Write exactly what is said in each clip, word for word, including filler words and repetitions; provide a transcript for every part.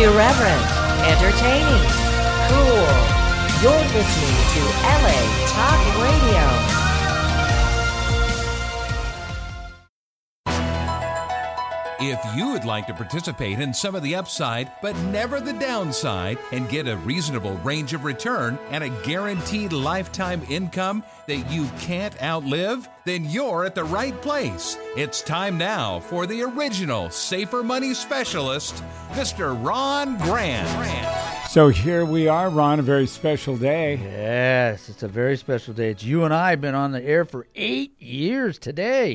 Irreverent, entertaining, cool. You're listening to L A Talk Radio. If you would like to participate in some of the upside, but never the downside, and get a reasonable range of return and a guaranteed lifetime income that you can't outlive, then you're at the right place. It's time now for the original Safer Money Specialist, Mister Ron Grant. So here we are, Ron, a very special day. Yes, it's a very special day. It's you and I have been on the air for eight years today.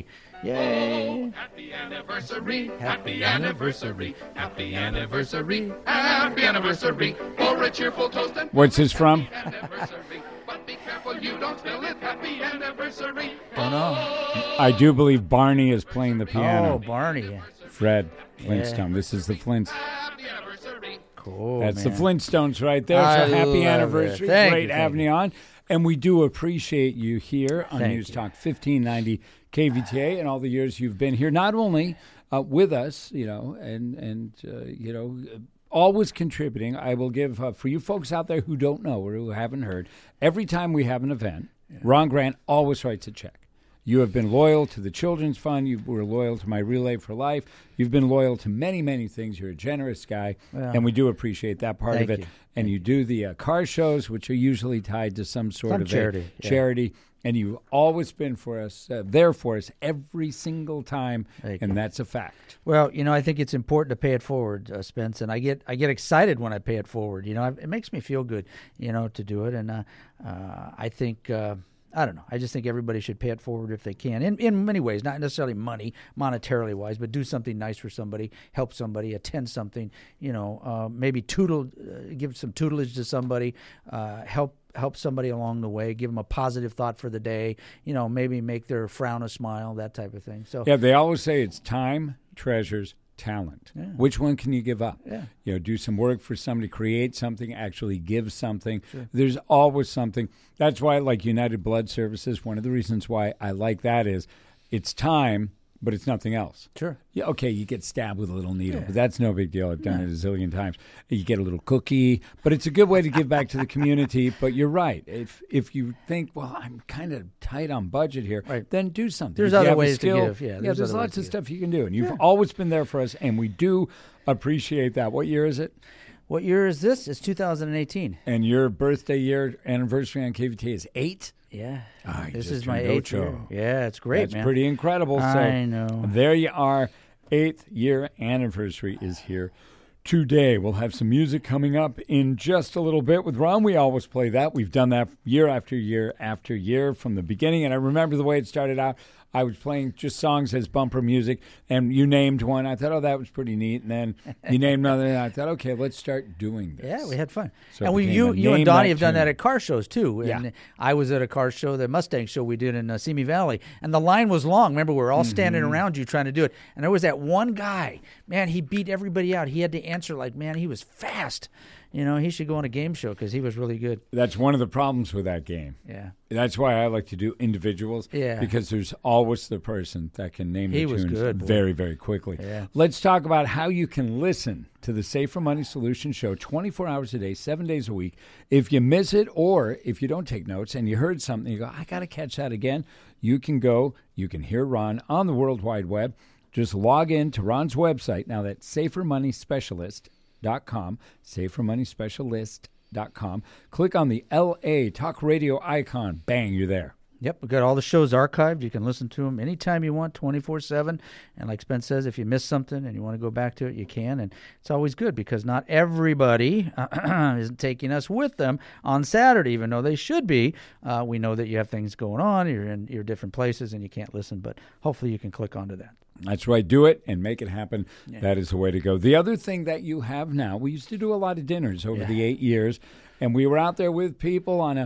Yay. Happy anniversary, happy anniversary, happy anniversary, happy anniversary, for a cheerful toast and What's this from? anniversary. But be careful you don't spill it, happy anniversary. Don't know. I do believe Barney is playing the piano. Oh, Barney. Fred Flintstone. This is the Flints. Happy anniversary. Cool, That's man. the Flintstones right there. I So happy love anniversary. it. Thank Great you, thank having you. you on. And we do appreciate you here on Thank News you. Talk fifteen ninety K V T A and all the years you've been here, not only uh, with us, you know, and, and uh, you know, always contributing. I will give, uh, for you folks out there who don't know or who haven't heard, every time we have an event, yeah. Ron Grant always writes a check. You have been loyal to the Children's Fund. You were loyal to my Relay for Life. You've been loyal to many, many things. You're a generous guy, Well, and we do appreciate that part thank of it. you. And you do the uh, car shows, which are usually tied to some sort Some of charity, a yeah. charity. And you've always been for us, uh, there for us every single time, Thank and you. that's a fact. Well, you know, I think it's important to pay it forward, uh, Spence, and I get I get excited when I pay it forward. You know, I, it makes me feel good, you know, to do it, and uh, uh, I think. Uh, I don't know. I just think everybody should pay it forward if they can, in in many ways, not necessarily money, monetarily wise, but do something nice for somebody, help somebody, attend something, you know, uh, maybe tootle, uh, give some tutelage to somebody, uh, help help somebody along the way, give them a positive thought for the day, you know, maybe make their frown a smile, that type of thing. So Yeah, they always say it's time, treasures, talent. Yeah. Which one can you give up? Yeah. You know, do some work for somebody, create something, actually give something. Sure. There's always something. That's why I like United Blood Services. One of the reasons why I like that is it's time, but it's nothing else. Sure. Yeah, okay, you get stabbed with a little needle, Yeah. but that's no big deal. I've done it a zillion times. You get a little cookie, but it's a good way to give back to the community. But you're right. If if you think, well, I'm kind of tight on budget here, Right. then do something. There's If you other have a ways to skill- give. Yeah, yeah there's there's other ways lots to of give. stuff you can do. And you've always been there for us, and we do appreciate that. What year is it? What year is this? It's two thousand eighteen. And your birthday year anniversary on K V T is eight? Yeah. Ah, you this just is my turned eighth year. ocho. Yeah, it's great, That's man. pretty incredible. So I know. There you are. Eighth year anniversary is here today. We'll have some music coming up in just a little bit with Ron. We always play that. We've done that year after year after year from the beginning. And I remember the way it started out. I was playing just songs as bumper music, and you named one. I thought, oh, that was pretty neat. And then you named another, and I thought, okay, let's start doing this. Yeah, we had fun. So it and we, became you, a you Name and Donnie That have done that Tune. at car shows too. And Yeah. I was at a car show, the Mustang show we did in uh, Simi Valley, and the line was long. Remember, we were all standing Mm-hmm. around you trying to do it, and there was that one guy. Man, he beat everybody out. He had to answer like, man, he was fast. You know, he should go on a game show because he was really good. That's one of the problems with that game. Yeah. That's why I like to do individuals. Yeah. Because there's always the person that can name He the was tunes good, boy. very, very quickly. Yeah. Let's talk about how you can listen to the Safer Money Solution Show twenty-four hours a day, seven days a week. If you miss it or if you don't take notes and you heard something, you go, I got to catch that again, you can go, you can hear Ron on the World Wide Web. Just log in to Ron's website. Now that's safer money specialist dot com, safer money specialist dot com. Click on the L A Talk Radio icon. Bang, you're there. Yep, we've got all the shows archived. You can listen to them anytime you want, twenty-four seven. And like Spence says, if you miss something and you want to go back to it, you can. And it's always good because not everybody isn't taking us with them on Saturday, even though they should be. Uh, we know that you have things going on, you're in your different places, and you can't listen. But hopefully you can click onto that. That's right. Do it and make it happen. Yeah. That is the way to go. The other thing that you have now, we used to do a lot of dinners over Yeah. the eight years, and we were out there with people on a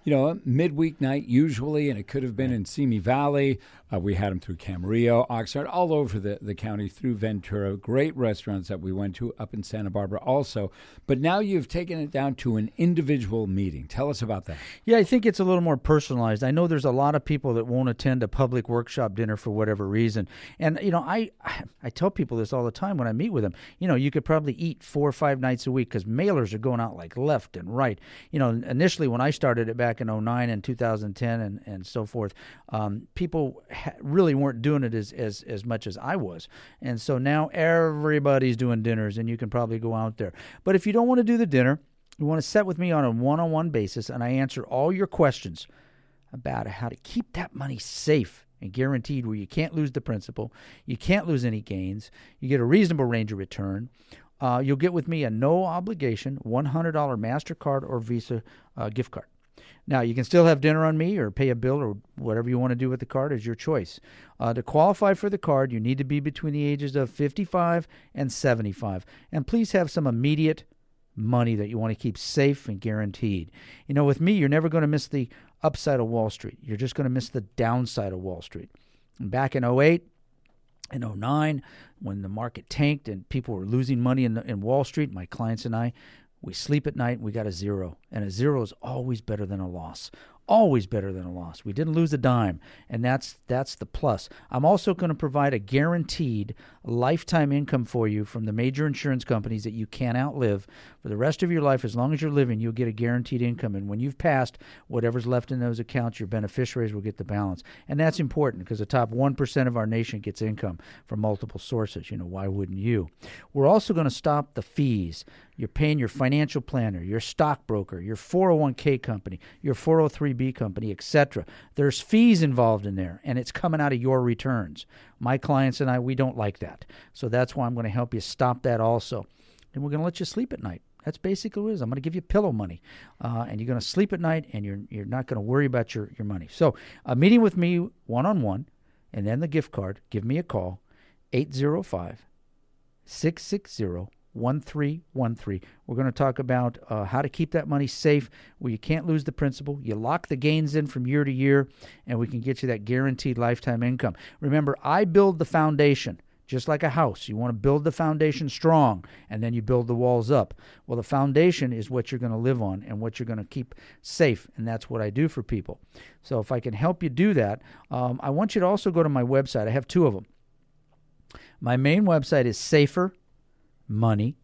you know, midweek night usually, and it could have been in Simi Valley. Uh, we had them through Camarillo, Oxnard, all over the, the county, through Ventura. Great restaurants that we went to up in Santa Barbara also. But now you've taken it down to an individual meeting. Tell us about that. Yeah, I think it's a little more personalized. I know there's a lot of people that won't attend a public workshop dinner for whatever reason. And, you know, I I tell people this all the time when I meet with them. You know, you could probably eat four or five nights a week because mailers are going out like left and right. You know, initially when I started it back in oh nine and two thousand ten and, and so forth, um, people ha- really weren't doing it as, as, as much as I was. And so now everybody's doing dinners, and you can probably go out there. But if you don't want to do the dinner, you want to set with me on a one-on-one basis, and I answer all your questions about how to keep that money safe and guaranteed, where you can't lose the principal, you can't lose any gains, you get a reasonable range of return. Uh, you'll get with me a no-obligation one hundred dollars MasterCard or Visa uh, gift card. Now, you can still have dinner on me or pay a bill or whatever you want to do with the card is your choice. Uh, to qualify for the card, you need to be between the ages of fifty-five and seventy-five. And please have some immediate money that you want to keep safe and guaranteed. You know, with me, you're never going to miss the upside of Wall Street. You're just going to miss the downside of Wall Street. And back in oh eight and oh nine, when the market tanked and people were losing money in, the, in Wall Street, my clients and I, we sleep at night, we got a zero. And a zero is always better than a loss. Always better than a loss. We didn't lose a dime, and that's that's the plus. I'm also going to provide a guaranteed lifetime income for you from the major insurance companies that you can't outlive. For the rest of your life, as long as you're living, you'll get a guaranteed income. And when you've passed, whatever's left in those accounts, your beneficiaries will get the balance. And that's important because the top one percent of our nation gets income from multiple sources. You know, why wouldn't you? We're also going to stop the fees. You're paying your financial planner, your stockbroker, your four oh one k company, your four oh three b company, et cetera. There's fees involved in there, and it's coming out of your returns. My clients and I, we don't like that. So that's why I'm going to help you stop that also. And we're going to let you sleep at night. That's basically what it is. I'm going to give you pillow money, uh, and you're going to sleep at night, and you're you're not going to worry about your, your money. So a meeting with me one-on-one, and then the gift card, give me a call, eight oh five, six six zero, one three one three. We're going to talk about uh, how to keep that money safe where you can't lose the principal. You lock the gains in from year to year, and we can get you that guaranteed lifetime income. Remember, I build the foundation. Just like a house, you want to build the foundation strong, and then you build the walls up. Well, the foundation is what you're going to live on and what you're going to keep safe, and that's what I do for people. So if I can help you do that, um, I want you to also go to my website. I have two of them. My main website is Safer Money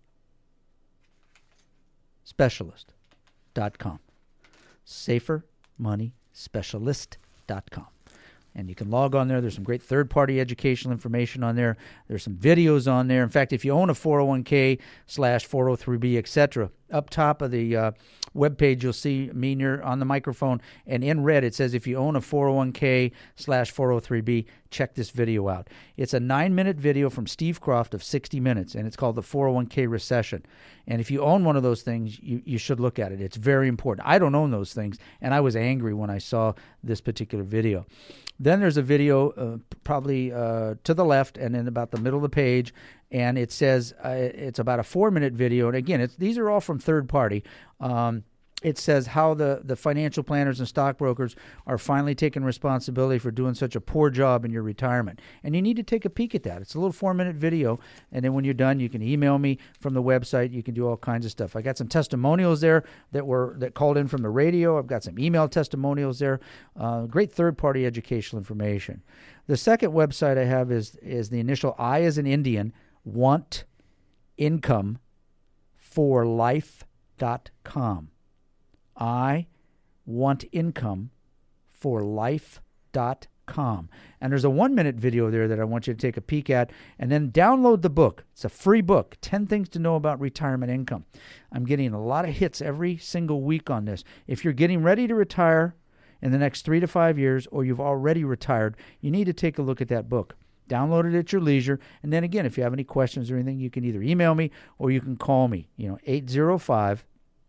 Specialist dot com. Safer Money Specialist dot com. And you can log on there. There's some great third-party educational information on there. There's some videos on there. In fact, if you own a four oh one k slash four oh three b, et cetera, up top of the uh, webpage, you'll see me near on the microphone. And in red, it says, if you own a four oh one k slash four oh three b, check this video out. It's a nine-minute video from Steve Croft of sixty minutes, and it's called the four oh one k Recession. And if you own one of those things, you, you should look at it. It's very important. I don't own those things, and I was angry when I saw this particular video. Then there's a video uh, probably uh, to the left and in about the middle of the page, and it says uh, it's about a four-minute video. And again, it's, these are all from third party. Um, it says how the, the financial planners and stockbrokers are finally taking responsibility for doing such a poor job in your retirement. And you need to take a peek at that. It's a little four-minute video, and then when you're done, you can email me from the website. You can do all kinds of stuff. I got some testimonials there that were that called in from the radio. I've got some email testimonials there. Uh, great third-party educational information. The second website I have is is the initial I as in Indian, want income for life dot com. I want income for life dot com. And there's a one-minute video there that I want you to take a peek at, and then download the book. It's a free book, ten Things to Know About Retirement Income. I'm getting a lot of hits every single week on this. If you're getting ready to retire in the next three to five years, or you've already retired, you need to take a look at that book. Download it at your leisure. And then again, if you have any questions or anything, you can either email me or you can call me, you know, eight oh five,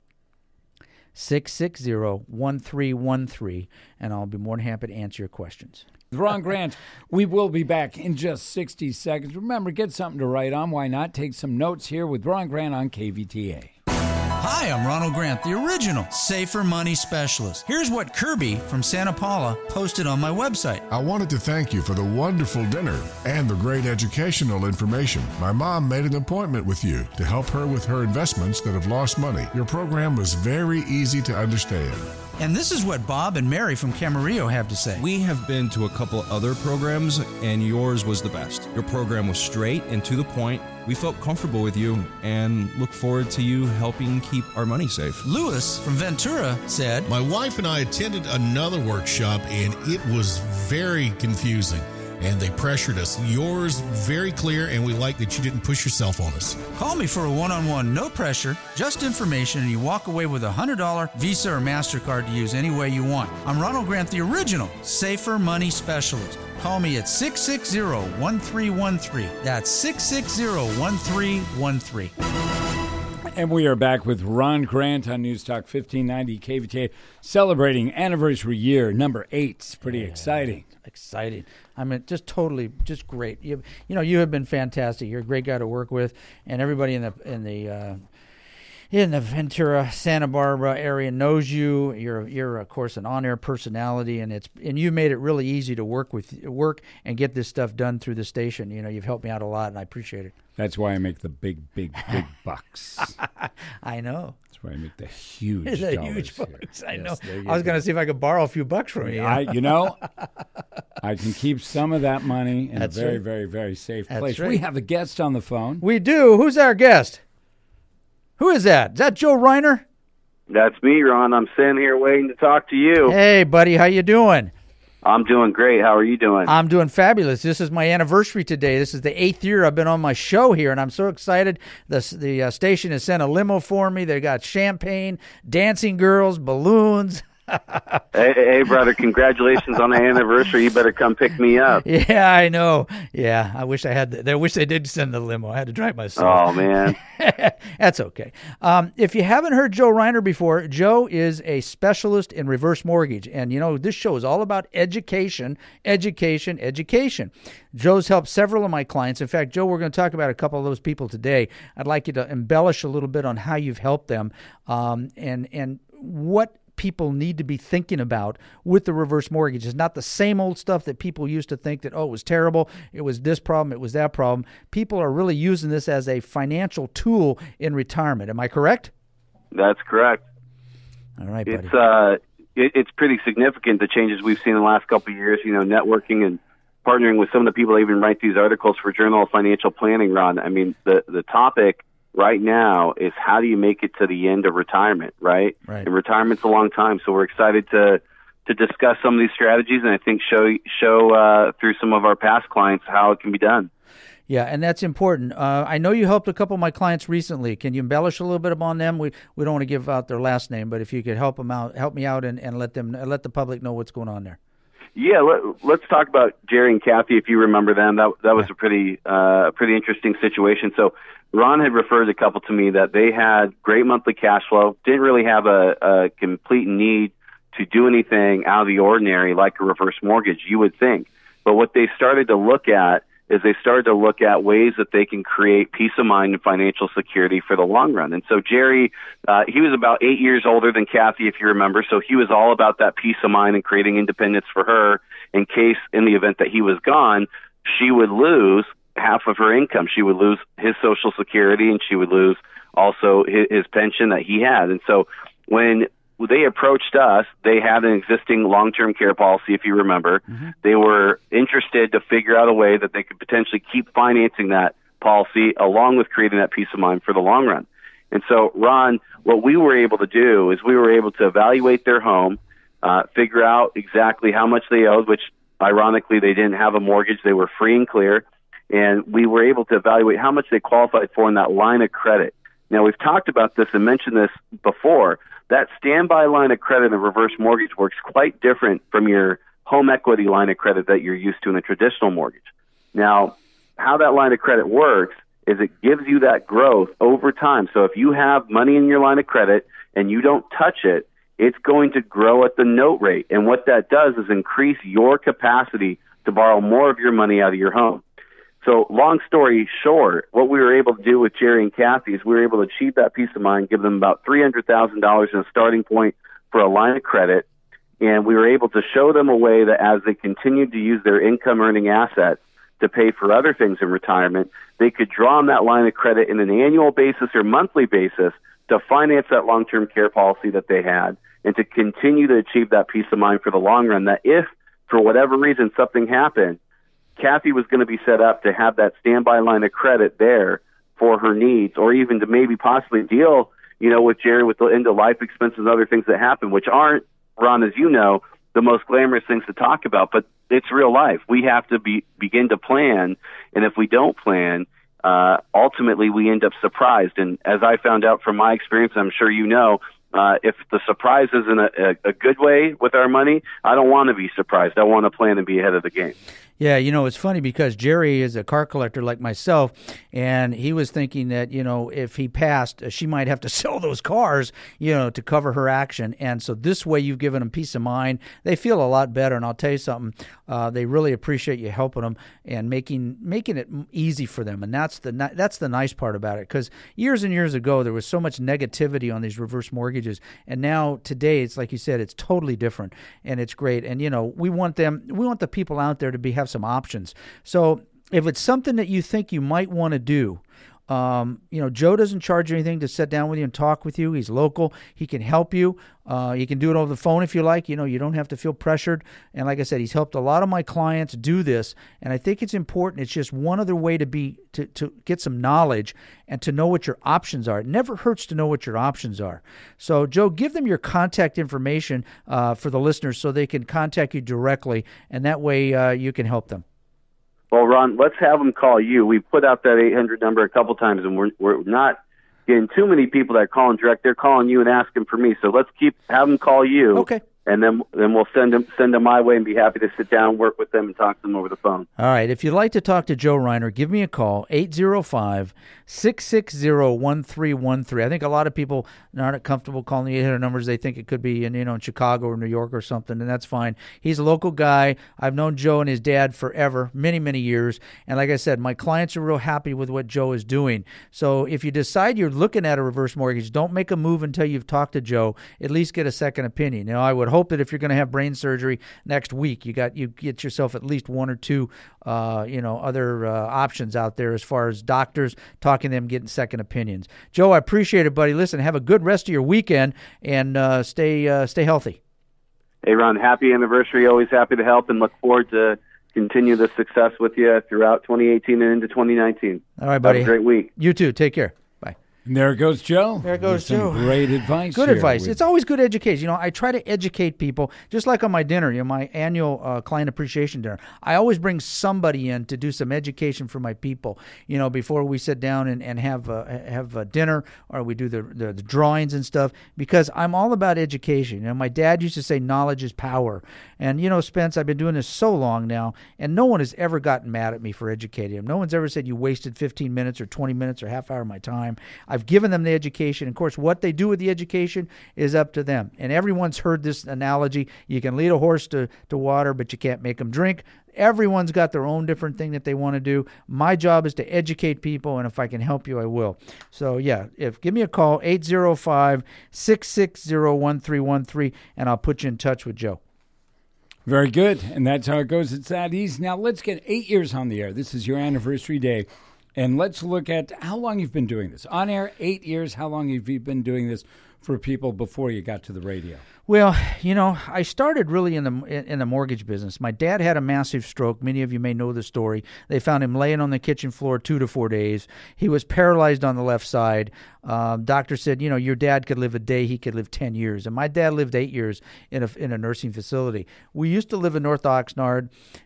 six six zero, one three one three, and I'll be more than happy to answer your questions. Ron Grant, we will be back in just sixty seconds. Remember, get something to write on. Why not? Take some notes here with Ron Grant on K V T A. Hi, I'm Ronald Grant, the original Safer Money Specialist. Here's what Kirby from Santa Paula posted on my website. I wanted to thank you for the wonderful dinner and the great educational information. My mom made an appointment with you to help her with her investments that have lost money. Your program was very easy to understand. And this is what Bob and Mary from Camarillo have to say. We have been to a couple other programs, and yours was the best. Your program was straight and to the point. We felt comfortable with you and look forward to you helping keep our money safe. Lewis from Ventura said, My wife and I attended another workshop, and it was very confusing. And they pressured us. Yours, very clear, and we like that you didn't push yourself on us. Call me for a one-on-one, no pressure, just information, and you walk away with a one hundred dollars Visa or MasterCard to use any way you want. I'm Ronald Grant, the original Safer Money Specialist. Call me at six six zero, one three one three. That's six six zero, one three one three. And we are back with Ron Grant on News Talk fifteen ninety K V T A, celebrating anniversary year number eight. It's pretty yeah, exciting. Exciting. I mean, just totally, just great. You, you know, you have been fantastic. You're a great guy to work with, and everybody in the in the uh, in the Ventura, Santa Barbara area knows you. You're you're of course an on-air personality, and it's and you made it really easy to work with work and get this stuff done through the station. You know, you've helped me out a lot, and I appreciate it. That's why I make the big, big, big bucks. I know. That's why I make the huge the dollars. huge bucks. I yes, know. I was going to see if I could borrow a few bucks from you. I, you know, I can keep some of that money in That's a very, right. very, very safe That's place. right. We have a guest on the phone. We do. Who's our guest? Who is that? Is that Joe Reiner? That's me, Ron. I'm sitting here waiting to talk to you. Hey, buddy. How you doing? I'm doing great. How are you doing? I'm doing fabulous. This is my anniversary today. This is the eighth year I've been on my show here, and I'm so excited. The, the uh, station has sent a limo for me. They got champagne, dancing girls, balloons. hey, hey, brother, congratulations on the anniversary. You better come pick me up. Yeah, I know. Yeah, I wish I had. The, I wish they did send the limo. I had to drive myself. Oh, man. That's okay. Um, if you haven't heard Joe Reiner before, Joe is a specialist in reverse mortgage. And, you know, this show is all about education, education, education. Joe's helped several of my clients. In fact, Joe, we're going to talk about a couple of those people today. I'd like you to embellish a little bit on how you've helped them um, and and what people need to be thinking about with the reverse mortgage. It's not the same old stuff that people used to think that, oh, it was terrible, it was this problem, it was that problem. People are really using this as a financial tool in retirement. Am I correct? That's correct. All right, buddy. It's, uh, it, it's pretty significant, the changes we've seen in the last couple of years, you know, networking and partnering with some of the people that even write these articles for Journal of Financial Planning, Ron. I mean, the, the topic right now is how do you make it to the end of retirement, right? Right. And retirement's a long time, so we're excited to to discuss some of these strategies and I think show show uh, through some of our past clients how it can be done. Yeah, and that's important. Uh, I know you helped a couple of my clients recently. Can you embellish a little bit upon them? We we don't want to give out their last name, but if you could help them out, help me out, and, and let them let the public know what's going on there. Yeah, let, let's talk about Jerry and Kathy. If you remember them, that that was yeah. a pretty uh, pretty interesting situation. So Ron had referred a couple to me that they had great monthly cash flow, didn't really have a, a complete need to do anything out of the ordinary like a reverse mortgage, you would think. But what they started to look at is they started to look at ways that they can create peace of mind and financial security for the long run. And so Jerry, uh, he was about eight years older than Kathy, if you remember, so he was all about that peace of mind and creating independence for her in case, in the event that he was gone, she would lose half of her income. She would lose his Social Security, and she would lose also his, his pension that he had. And so when they approached us, they had an existing long-term care policy, if you remember. Mm-hmm. They were interested to figure out a way that they could potentially keep financing that policy along with creating that peace of mind for the long run. And so, Ron, what we were able to do is we were able to evaluate their home, uh, figure out exactly how much they owed, which ironically they didn't have a mortgage. They were free and clear. And we were able to evaluate how much they qualified for in that line of credit. Now, we've talked about this and mentioned this before. That standby line of credit in a reverse mortgage works quite different from your home equity line of credit that you're used to in a traditional mortgage. Now, how that line of credit works is it gives you that growth over time. So if you have money in your line of credit and you don't touch it, it's going to grow at the note rate. And what that does is increase your capacity to borrow more of your money out of your home. So long story short, what we were able to do with Jerry and Kathy is we were able to achieve that peace of mind, give them about three hundred thousand dollars in a starting point for a line of credit, and we were able to show them a way that as they continued to use their income-earning assets to pay for other things in retirement, they could draw on that line of credit in an annual basis or monthly basis to finance that long-term care policy that they had and to continue to achieve that peace of mind for the long run, that if, for whatever reason, something happened, Kathy was going to be set up to have that standby line of credit there for her needs, or even to maybe possibly deal, you know, with Jerry with the end of life expenses and other things that happen, which aren't, Ron, as you know, the most glamorous things to talk about, but it's real life. We have to be begin to plan, and if we don't plan, uh, ultimately we end up surprised. And as I found out from my experience, I'm sure you know, Uh, if the surprise isn't a, a, a good way with our money, I don't want to be surprised. I want to plan and be ahead of the game. Yeah, you know, it's funny because Jerry is a car collector like myself, and he was thinking that, you know, if he passed, she might have to sell those cars, you know, to cover her action. And so this way you've given them peace of mind. They feel a lot better, and I'll tell you something, uh, they really appreciate you helping them and making making it easy for them. And that's the that's the nice part about it, because years and years ago there was so much negativity on these reverse mortgages, and now today it's like you said, it's totally different, and it's great. And, you know, we want them, we want the people out there to be have some options. So if it's something that you think you might want to do, um, you know, Joe doesn't charge anything to sit down with you and talk with you. He's local. He can help you. Uh, you can do it over the phone if you like. You know, you don't have to feel pressured. And like I said, he's helped a lot of my clients do this. And I think it's important. It's just one other way to be to, to get some knowledge and to know what your options are. It never hurts to know what your options are. So, Joe, give them your contact information uh, for the listeners so they can contact you directly, and that way uh, you can help them. Well, Ron, let's have them call you. We put out that eight hundred number a couple times, and we're we're not getting too many people that are calling direct. They're calling you and asking for me. So let's keep have them call you. Okay. And then then we'll send them send them my way and be happy to sit down, work with them, and talk to them over the phone. All right. If you'd like to talk to Joe Reiner, give me a call, eight zero five, six six zero, one three one three. I think a lot of people aren't comfortable calling the eight hundred numbers. They think it could be in, you know, in Chicago or New York or something, and that's fine. He's a local guy. I've known Joe and his dad forever, many, many years. And like I said, my clients are real happy with what Joe is doing. So if you decide you're looking at a reverse mortgage, don't make a move until you've talked to Joe. At least get a second opinion. You know, I would hope that if you're going to have brain surgery next week, you got you get yourself at least one or two, uh, you know, other uh, options out there as far as doctors talking to them, getting second opinions. Joe, I appreciate it, buddy. Listen, have a good rest of your weekend and uh, stay uh, stay healthy. Hey, Ron, happy anniversary. Always happy to help and look forward to continue the success with you throughout twenty eighteen and into twenty nineteen. All right, buddy. Have a great week. You too. Take care. And there goes Joe. There goes Some Joe. Great advice. Good here advice. with- It's always good education. You know, I try to educate people, just like on my dinner, you know, my annual uh, client appreciation dinner. I always bring somebody in to do some education for my people, you know, before we sit down and, and have uh, have a dinner, or we do the, the, the drawings and stuff, because I'm all about education. You know, my dad used to say knowledge is power. And, you know, Spence, I've been doing this so long now, and no one has ever gotten mad at me for educating them. No one's ever said you wasted fifteen minutes or twenty minutes or half hour of my time. I've given them the education. Education. Of course, what they do with the education is up to them. And everyone's heard this analogy. You can lead a horse to, to water, but you can't make them drink. Everyone's got their own different thing that they want to do. My job is to educate people, and if I can help you, I will. So, yeah, if give me a call, eight zero five, six six zero, one three one three, and I'll put you in touch with Joe. Very good. And that's how it goes. It's that easy. Now, let's get eight years on the air. This is your anniversary day. And let's look at how long you've been doing this. On air, eight years. How long have you been doing this for people before you got to the radio? Well, you know, I started really in the in the mortgage business. My dad had a massive stroke. Many of you may know the story. They found him laying on the kitchen floor two to four days. He was paralyzed on the left side. Um, doctor said, you know, your dad could live a day. He could live ten years. And my dad lived eight years in a, in a nursing facility. We used to live in North Oxnard,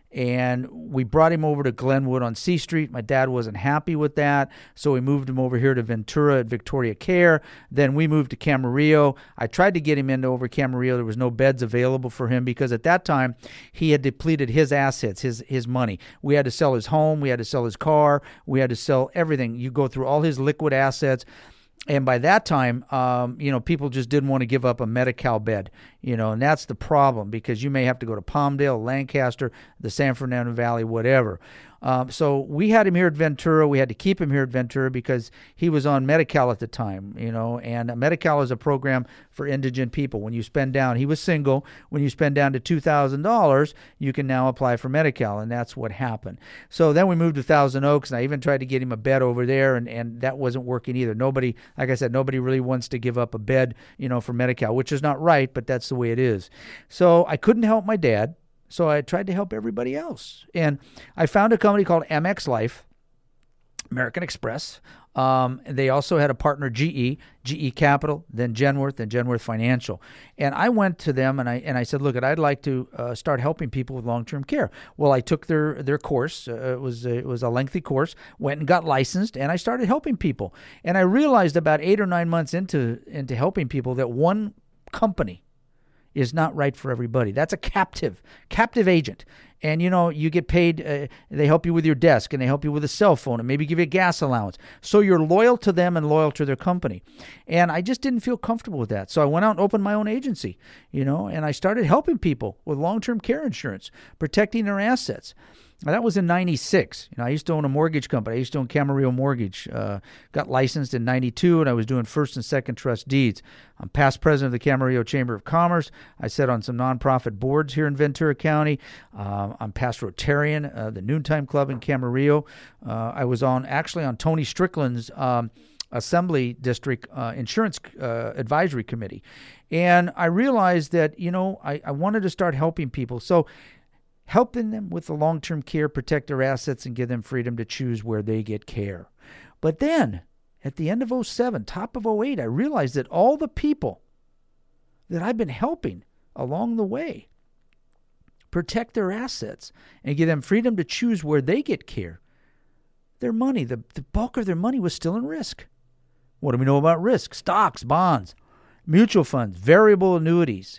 and we brought him over to Glenwood on C Street. My dad wasn't happy with that, so we moved him over here to Ventura at Victoria Care. Then we moved to Camarillo. I tried to get him into over Camarillo. There was no beds available for him because at that time he had depleted his assets, his his money. We had to sell his home. We had to sell his car. We had to sell everything. You go through all his liquid assets. And by that time, um, you know, people just didn't want to give up a Medi-Cal bed. You know, and that's the problem, because you may have to go to Palmdale, Lancaster, the San Fernando Valley, whatever. Um, so we had him here at Ventura. We had to keep him here at Ventura because he was on Medi-Cal at the time, you know, and Medi-Cal is a program for indigent people. When you spend down, he was single, when you spend down to two thousand dollars, you can now apply for Medi-Cal, and that's what happened. So then we moved to Thousand Oaks, and I even tried to get him a bed over there, and, and that wasn't working either. Nobody, like I said, nobody really wants to give up a bed, you know, for Medi-Cal, which is not right, but that's the way it is. So I couldn't help my dad. So I tried to help everybody else. And I found a company called M X Life, American Express. Um, they also had a partner, G E, G E Capital, then Genworth, then Genworth Financial. And I went to them and I and I said, look, I'd like to uh, start helping people with long-term care. Well, I took their their course. Uh, it was a, it was a lengthy course. Went and got licensed, and I started helping people. And I realized about eight or nine months into into helping people that one company is not right for everybody. That's a captive, captive agent. And, you know, you get paid, uh, they help you with your desk, and they help you with a cell phone, and maybe give you a gas allowance. So you're loyal to them and loyal to their company. And I just didn't feel comfortable with that. So I went out and opened my own agency, you know, and I started helping people with long-term care insurance, protecting their assets. Now, that was in ninety-six. You know, I used to own a mortgage company. I used to own Camarillo Mortgage. Uh, got licensed in ninety-two, and I was doing first and second trust deeds. I'm past president of the Camarillo Chamber of Commerce. I sit on some nonprofit boards here in Ventura County. Uh, I'm past Rotarian, uh, the Noontime Club in Camarillo. Uh, I was on actually on Tony Strickland's um, Assembly District uh, Insurance uh, Advisory Committee. And I realized that, you know, I, I wanted to start helping people. So helping them with the long-term care, protect their assets, and give them freedom to choose where they get care. But then, at the end of oh seven, top of oh eight, I realized that all the people that I've been helping along the way protect their assets and give them freedom to choose where they get care, their money, the, the bulk of their money was still in risk. What do we know about risk? Stocks, bonds, mutual funds, variable annuities,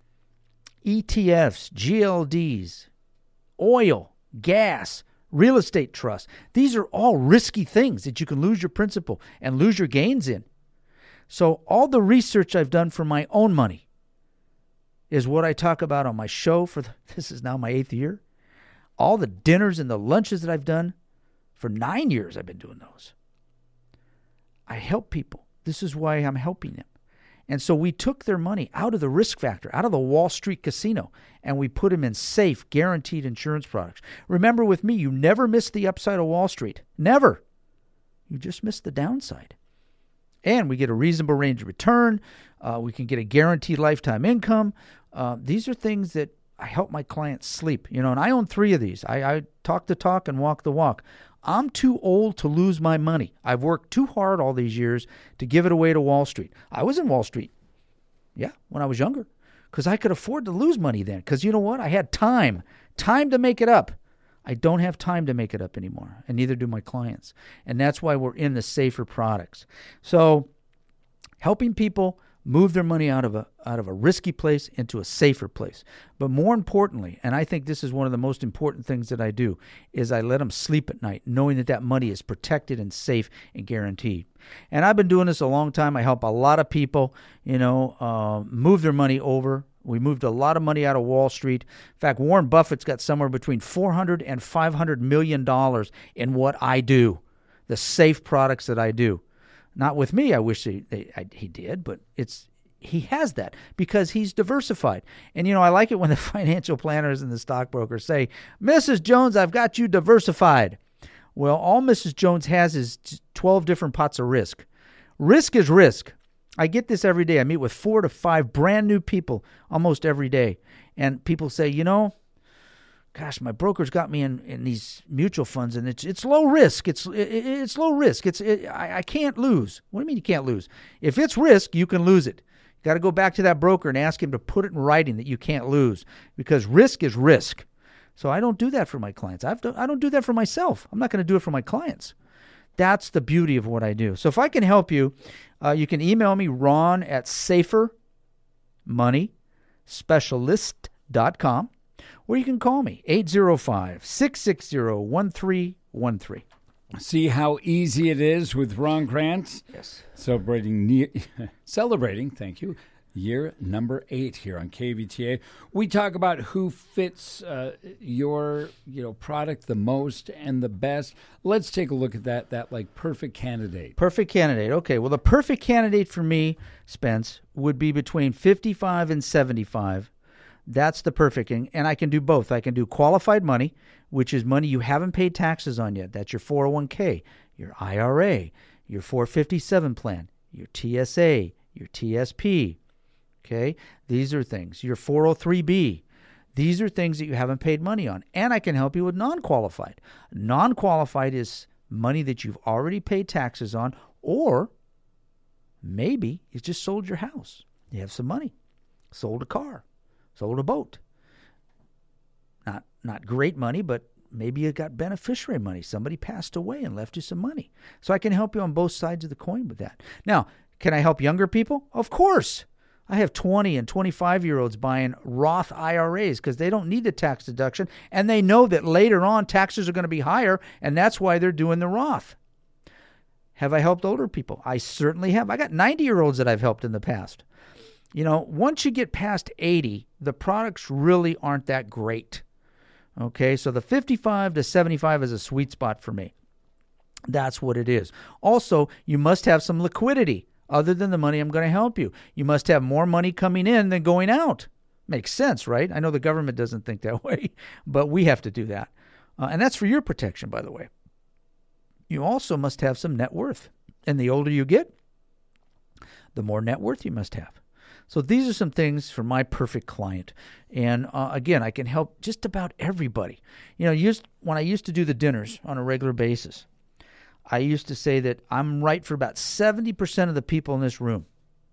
E T Fs, G L Ds, oil, gas, real estate trusts. These are all risky things that you can lose your principal and lose your gains in. So all the research I've done for my own money is what I talk about on my show for the, this is now my eighth year. All the dinners and the lunches that I've done for nine years, I've been doing those. I help people. This is why I'm helping them. And so we took their money out of the risk factor, out of the Wall Street casino, and we put them in safe, guaranteed insurance products. Remember with me, you never miss the upside of Wall Street. Never. You just miss the downside. And we get a reasonable range of return. Uh, we can get a guaranteed lifetime income. Uh, these are things that I help my clients sleep. You know, and I own three of these. I, I talk the talk and walk the walk. I'm too old to lose my money. I've worked too hard all these years to give it away to Wall Street. I was in Wall Street, yeah, when I was younger, because I could afford to lose money then. Because you know what? I had time, time to make it up. I don't have time to make it up anymore, and neither do my clients. And that's why we're in the safer products. So helping people move their money out of a out of a risky place into a safer place. But more importantly, and I think this is one of the most important things that I do, is I let them sleep at night knowing that that money is protected and safe and guaranteed. And I've been doing this a long time. I help a lot of people, you know, uh, move their money over. We moved a lot of money out of Wall Street. In fact, Warren Buffett's got somewhere between four hundred and five hundred million dollars in what I do, the safe products that I do. Not with me, I wish he, they, I, he did, but it's he has that because he's diversified. And, you know, I like it when the financial planners and the stockbrokers say, Missus Jones, I've got you diversified. Well, all Missus Jones has is twelve different pots of risk. Risk is risk. I get this every day. I meet with four to five brand new people almost every day. And people say, you know, gosh, my broker's got me in, in these mutual funds, and it's it's low risk. It's it, it's low risk. It's it, I, I can't lose. What do you mean you can't lose? If it's risk, you can lose it. You got to go back to that broker and ask him to put it in writing that you can't lose, because risk is risk. So I don't do that for my clients. I've done, I don't do that for myself. I'm not going to do it for my clients. That's the beauty of what I do. So if I can help you, uh, you can email me, Ron at safer money specialist dot com. Or you can call me, eight zero five, six six zero, one three one three. See how easy it is with Ron Grant? Yes. Celebrating, ne- celebrating, thank you, year number eight here on K V T A. We talk about who fits uh, your you know product the most and the best. Let's take a look at that, that like perfect candidate. Perfect candidate. Okay, well, the perfect candidate for me, Spence, would be between fifty-five and seventy-five. That's the perfect, and, and I can do both. I can do qualified money, which is money you haven't paid taxes on yet. That's your four oh one k, your I R A, your four fifty-seven plan, your T S A, your T S P. Okay, these are things. Your four oh three b. These are things that you haven't paid money on. And I can help you with non-qualified. Non-qualified is money that you've already paid taxes on, or maybe you just sold your house. You have some money, sold a car, sold a boat. Not not great money, but maybe you got beneficiary money. Somebody passed away and left you some money. So I can help you on both sides of the coin with that. Now, can I help younger people? Of course. I have twenty and twenty-five-year-olds buying Roth I R As because they don't need the tax deduction, and they know that later on taxes are going to be higher, and that's why they're doing the Roth. Have I helped older people? I certainly have. I got ninety-year-olds that I've helped in the past. You know, once you get past eighty, the products really aren't that great. Okay, so the fifty-five to seventy-five is a sweet spot for me. That's what it is. Also, you must have some liquidity. Other than the money I'm going to help you. You must have more money coming in than going out. Makes sense, right? I know the government doesn't think that way, but we have to do that. Uh, and that's for your protection, by the way. You also must have some net worth. And the older you get, the more net worth you must have. So these are some things for my perfect client. And uh, again, I can help just about everybody. You know, used, when I used to do the dinners on a regular basis, I used to say that I'm right for about seventy percent of the people in this room.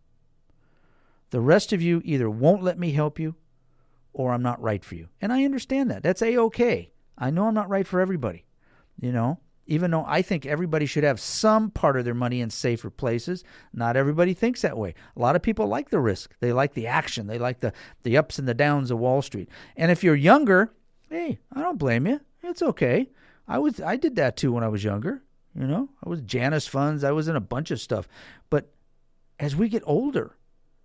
The rest of you either won't let me help you or I'm not right for you. And I understand that. That's A-okay. I know I'm not right for everybody, you know, even though I think everybody should have some part of their money in safer places. Not everybody thinks that way. A lot of people like the risk. They like the action. They like the, the ups and the downs of Wall Street. And if you're younger, hey, I don't blame you. It's okay. I was I did that too when I was younger. You know, I was Janus funds. I was in a bunch of stuff. But as we get older,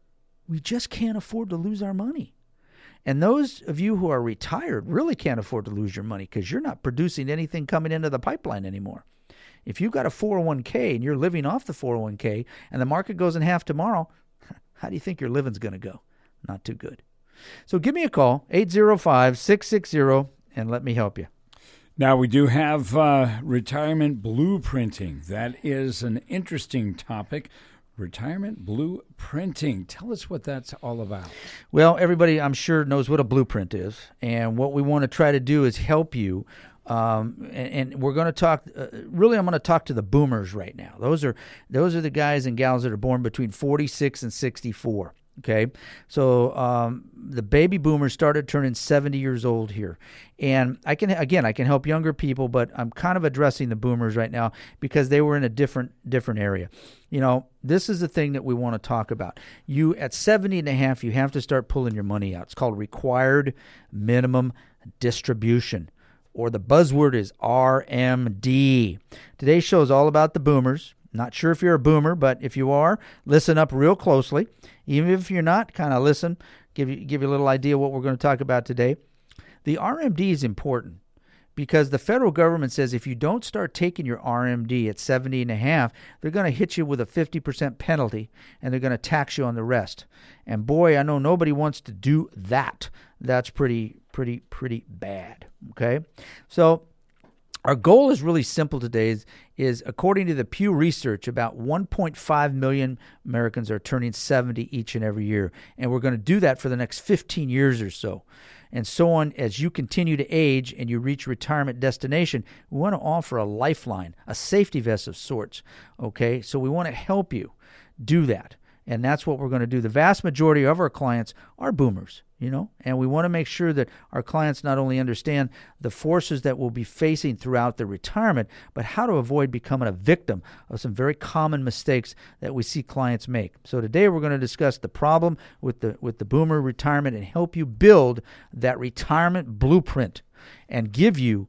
we just can't afford to lose our money. And those of you who are retired really can't afford to lose your money because you're not producing anything coming into the pipeline anymore. If you've got a four oh one k and you're living off the four oh one k and the market goes in half tomorrow, how do you think your living's going to go? Not too good. So give me a call, eight oh five, six six zero, and let me help you. Now, we do have uh, retirement blueprinting. That is an interesting topic. Retirement blueprinting. Tell us what that's all about. Well, everybody, I'm sure, knows what a blueprint is. And what we want to try to do is help you. Um, and, and we're going to talk, uh, really, I'm going to talk to the boomers right now. Those are those are the guys and gals that are born between forty-six and sixty-four. Okay, so um, the baby boomers started turning seventy years old here. And I can, again, I can help younger people, but I'm kind of addressing the boomers right now because they were in a different different area. You know, this is the thing that we want to talk about. You, at seventy and a half, you have to start pulling your money out. It's called required minimum distribution, or the buzzword is R M D. Today's show is all about the boomers. Not sure if you're a boomer, but if you are, listen up real closely. Even if you're not, kind of listen, give you give you a little idea what we're going to talk about today. The R M D is important because the federal government says if you don't start taking your R M D at seventy and a half, they're going to hit you with a fifty percent penalty and they're going to tax you on the rest. And boy, I know nobody wants to do that. That's pretty, pretty, pretty bad. Okay? So our goal is really simple today is, is according to the Pew Research, about one point five million Americans are turning seventy each and every year. And we're going to do that for the next fifteen years or so. And so on, as you continue to age and you reach retirement destination, we want to offer a lifeline, a safety vest of sorts. Okay, so we want to help you do that. And that's what we're going to do. The vast majority of our clients are boomers, you know, and we want to make sure that our clients not only understand the forces that we'll be facing throughout their retirement, but how to avoid becoming a victim of some very common mistakes that we see clients make. So today we're going to discuss the problem with the with the boomer retirement and help you build that retirement blueprint and give you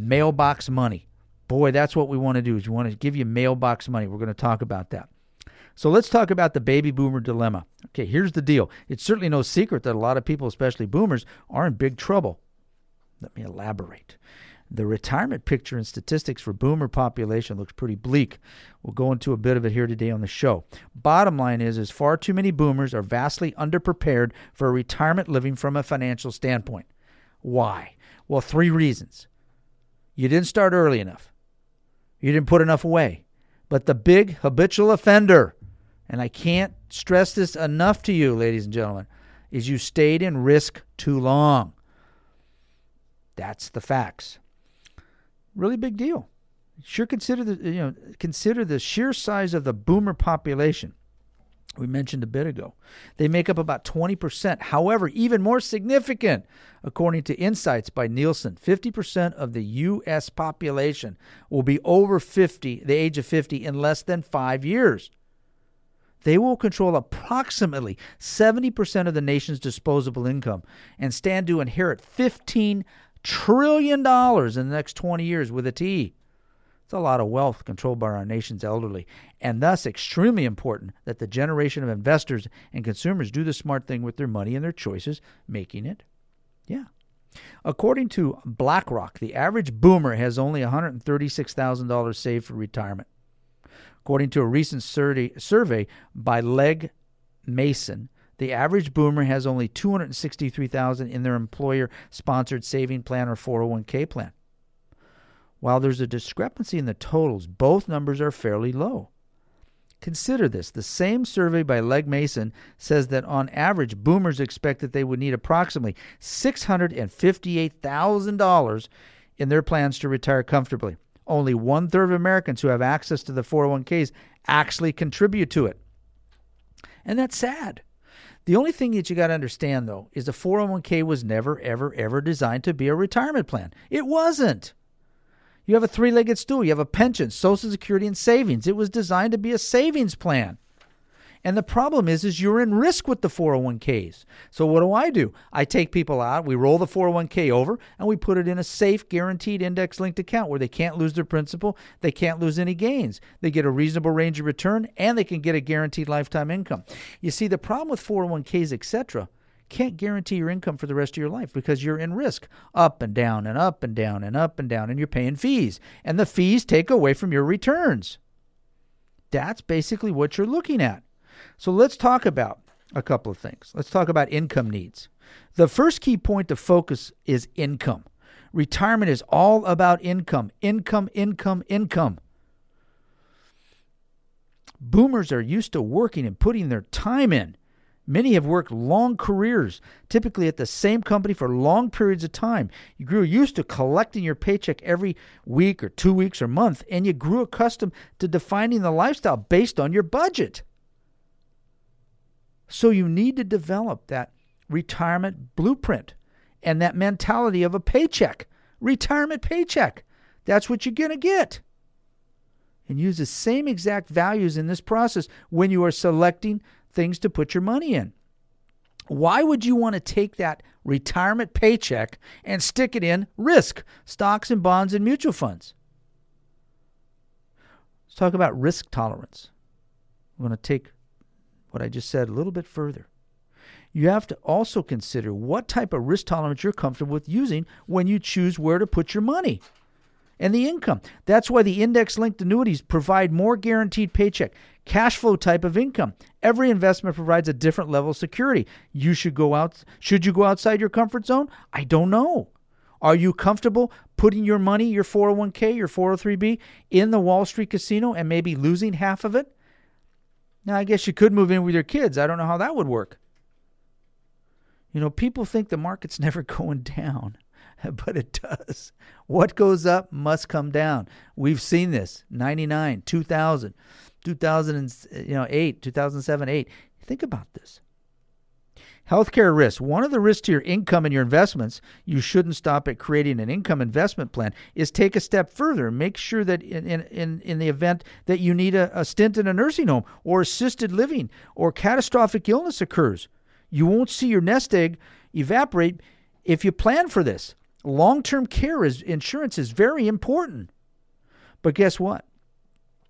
mailbox money. Boy, that's what we want to do is we want to give you mailbox money. We're going to talk about that. So let's talk about the baby boomer dilemma. Okay, here's the deal. It's certainly no secret that a lot of people, especially boomers, are in big trouble. Let me elaborate. The retirement picture and statistics for boomer population looks pretty bleak. We'll go into a bit of it here today on the show. Bottom line is, is far too many boomers are vastly underprepared for retirement living from a financial standpoint. Why? Well, three reasons. You didn't start early enough. You didn't put enough away. But the big habitual offender, and I can't stress this enough to you, ladies and gentlemen, is you stayed in risk too long. That's the facts. Really big deal. Sure, consider the you know consider the sheer size of the boomer population. We mentioned a bit ago. They make up about twenty percent. However, even more significant, according to insights by Nielsen, fifty percent of the U S population will be over fifty, the age of fifty, in less than five years. They will control approximately seventy percent of the nation's disposable income and stand to inherit fifteen trillion dollars in the next twenty years with a T. It's a lot of wealth controlled by our nation's elderly, and thus extremely important that the generation of investors and consumers do the smart thing with their money and their choices, making it. Yeah. According to BlackRock, the average boomer has only one hundred thirty-six thousand dollars saved for retirement. According to a recent survey by Legg Mason, the average boomer has only two hundred sixty-three thousand dollars in their employer-sponsored saving plan or four oh one k plan. While there's a discrepancy in the totals, both numbers are fairly low. Consider this. The same survey by Legg Mason says that on average, boomers expect that they would need approximately six hundred fifty-eight thousand dollars in their plans to retire comfortably. Only one-third of Americans who have access to the four oh one k's actually contribute to it. And that's sad. The only thing that you got to understand, though, is the four oh one k was never, ever, ever designed to be a retirement plan. It wasn't. You have a three-legged stool. You have a pension, Social Security, and savings. It was designed to be a savings plan. And the problem is, is you're in risk with the four oh one k's. So what do I do? I take people out, we roll the four oh one k over, and we put it in a safe, guaranteed, index-linked account where they can't lose their principal, they can't lose any gains. They get a reasonable range of return, and they can get a guaranteed lifetime income. You see, the problem with four oh one k's, et cetera, can't guarantee your income for the rest of your life because you're in risk, up and down and up and down and up and down, and you're paying fees. And the fees take away from your returns. That's basically what you're looking at. So let's talk about a couple of things. Let's talk about income needs. The first key point to focus is income. Retirement is all about income, income, income, income. Boomers are used to working and putting their time in. Many have worked long careers, typically at the same company for long periods of time. You grew used to collecting your paycheck every week or two weeks or month, and you grew accustomed to defining the lifestyle based on your budget. So you need to develop that retirement blueprint and that mentality of a paycheck, retirement paycheck. That's what you're going to get. And use the same exact values in this process when you are selecting things to put your money in. Why would you want to take that retirement paycheck and stick it in risk, stocks and bonds and mutual funds? Let's talk about risk tolerance. I'm going to take what I just said a little bit further. You have to also consider what type of risk tolerance you're comfortable with using when you choose where to put your money and the income. That's why the index-linked annuities provide more guaranteed paycheck, cash flow type of income. Every investment provides a different level of security. You should go out. Should you go outside your comfort zone? I don't know. Are you comfortable putting your money, your four oh one k, your four oh three b, in the Wall Street casino and maybe losing half of it? Now, I guess you could move in with your kids. I don't know how that would work. You know, people think the market's never going down, but it does. What goes up must come down. We've seen this, ninety-nine, two thousand, two thousand eight, two thousand seven, eight. Think about this. Healthcare risks. One of the risks to your income and your investments, you shouldn't stop at creating an income investment plan, is take a step further. Make sure that in, in, in the event that you need a, a stint in a nursing home or assisted living or catastrophic illness occurs, you won't see your nest egg evaporate if you plan for this. Long-term care is, insurance is very important. But guess what?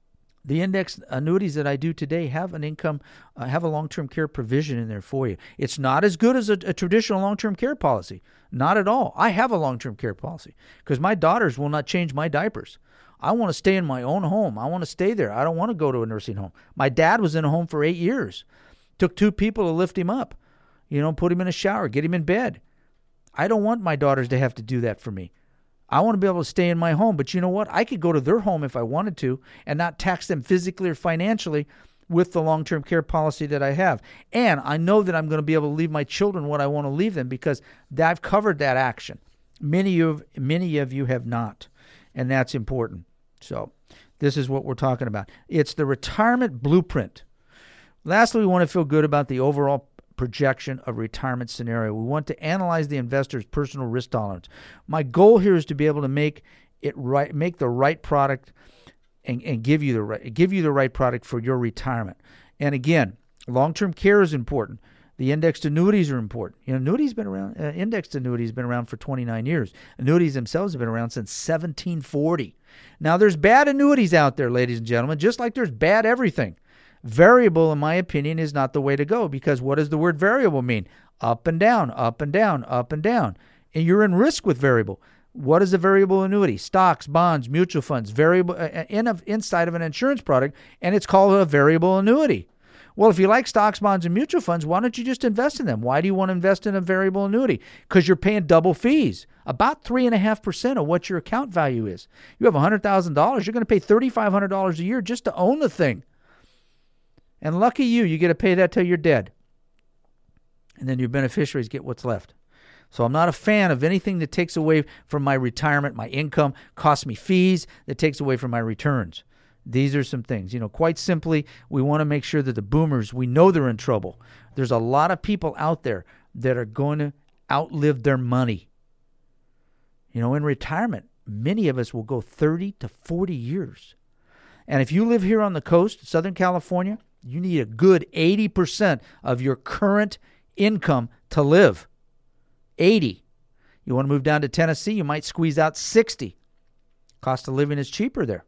The index annuities that I do today have an income, uh, have a long-term care provision in there for you. It's not as good as a, a traditional long-term care policy. Not at all. I have a long-term care policy because my daughters will not change my diapers. I want to stay in my own home. I want to stay there. I don't want to go to a nursing home. My dad was in a home for eight years. Took two people to lift him up, you know, put him in a shower, get him in bed. I don't want my daughters to have to do that for me. I want to be able to stay in my home. But you know what? I could go to their home if I wanted to and not tax them physically or financially with the long-term care policy that I have. And I know that I'm going to be able to leave my children what I want to leave them because I've covered that action. Many of, many of you have not, and that's important. So this is what we're talking about. It's the retirement blueprint. Lastly, we want to feel good about the overall projection of retirement scenario. We want to analyze the investor's personal risk tolerance. My goal here is to be able to make it right, make the right product, and, and give you the right, give you the right product for your retirement. And again, long-term care is important. The indexed annuities are important. You know, annuities been around. Uh, indexed annuities been around for twenty-nine years. Annuities themselves have been around since seventeen forty. Now, there's bad annuities out there, ladies and gentlemen, just like there's bad everything. Variable, in my opinion, is not the way to go because what does the word variable mean? Up and down, up and down, up and down. And you're in risk with variable. What is a variable annuity? Stocks, bonds, mutual funds, variable uh, in of, inside of an insurance product, and it's called a variable annuity. Well, if you like stocks, bonds, and mutual funds, why don't you just invest in them? Why do you want to invest in a variable annuity? Because you're paying double fees, about three point five percent of what your account value is. You have one hundred thousand dollars, you're going to pay three thousand five hundred dollars a year just to own the thing. And lucky you, you get to pay that till you're dead. And then your beneficiaries get what's left. So I'm not a fan of anything that takes away from my retirement, my income, costs me fees, that takes away from my returns. These are some things. You know, quite simply, we want to make sure that the boomers, we know they're in trouble. There's a lot of people out there that are going to outlive their money. You know, in retirement, many of us will go thirty to forty years. And if you live here on the coast, Southern California, you need a good eighty percent of your current income to live. eighty. You want to move down to Tennessee, you might squeeze out sixty. Cost of living is cheaper there.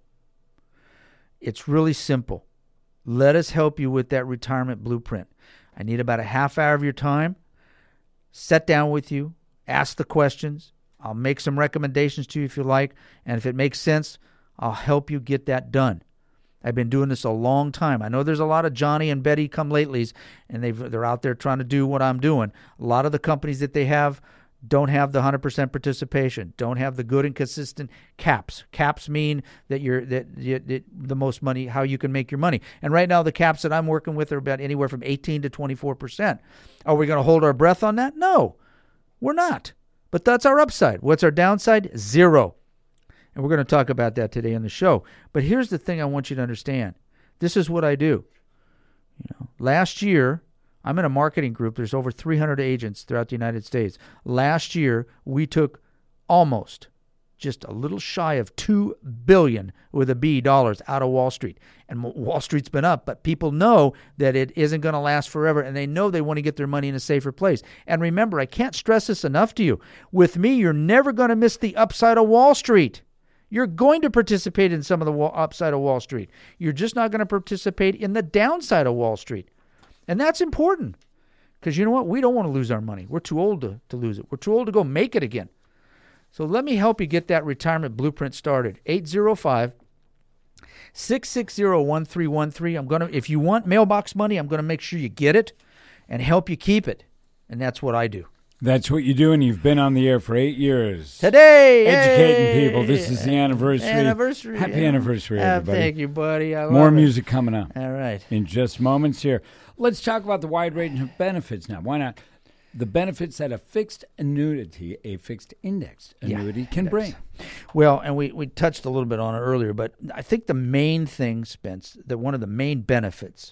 It's really simple. Let us help you with that retirement blueprint. I need about a half hour of your time. Sit down with you, ask the questions. I'll make some recommendations to you if you like, and if it makes sense, I'll help you get that done. I've been doing this a long time. I know there's a lot of Johnny and Betty come-latelys, and they've, they're out there trying to do what I'm doing. A lot of the companies that they have don't have the one hundred percent participation, don't have the good and consistent caps. Caps mean that you're that, you, that the most money, how you can make your money. And right now, the caps that I'm working with are about anywhere from eighteen to twenty-four percent. Are we going to hold our breath on that? No, we're not. But that's our upside. What's our downside? Zero. And we're going to talk about that today on the show. But here's the thing I want you to understand. This is what I do. You know, last year, I'm in a marketing group. There's over three hundred agents throughout the United States. Last year, we took almost just a little shy of two billion dollars with a B dollars out of Wall Street. And Wall Street's been up, but people know that it isn't going to last forever, and they know they want to get their money in a safer place. And remember, I can't stress this enough to you. With me, you're never going to miss the upside of Wall Street. You're going to participate in some of the upside of Wall Street. You're just not going to participate in the downside of Wall Street. And that's important because you know what? We don't want to lose our money. We're too old to, to lose it. We're too old to go make it again. So let me help you get that retirement blueprint started. eight zero five, six six zero, one three one three. I'm going to, if you want mailbox money, I'm going to make sure you get it and help you keep it. And that's what I do. That's what you do, and you've been on the air for eight years. Today! Educating hey, people. This is the anniversary. Anniversary. Happy yeah. anniversary, uh, everybody. Thank you, buddy. I love More it. music coming up. All right. In just moments here. Let's talk about the wide range of benefits now. Why not? The benefits that a fixed annuity, a fixed indexed annuity yeah, can bring. Well, and we, we touched a little bit on it earlier, but I think the main thing, Spence, that one of the main benefits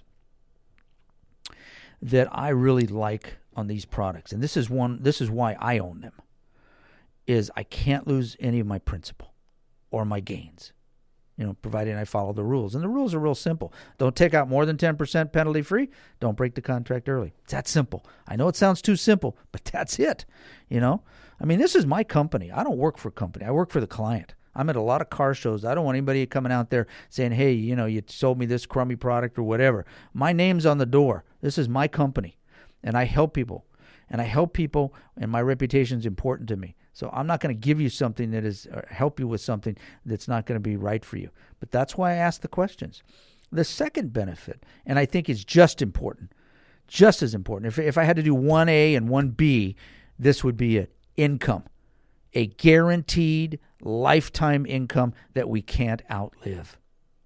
that I really like on these products, and this is one, this is why I own them, is I can't lose any of my principal or my gains, you know, providing I follow the rules. And the rules are real simple. Don't take out more than ten percent penalty free. Don't break the contract early. It's that simple. I know it sounds too simple, but that's it. You know, I mean, this is my company. I don't work for a company. I work for the client. I'm at a lot of car shows. I don't want anybody coming out there saying, hey, you know, you sold me this crummy product or whatever. My name's on the door. This is my company, and I help people. And I help people, and my reputation is important to me. So I'm not going to give you something that is, or help you with something that's not going to be right for you. But that's why I ask the questions. The second benefit, and I think is just important, just as important. If, if I had to do one A and one B, this would be it. Income. A guaranteed lifetime income that we can't outlive.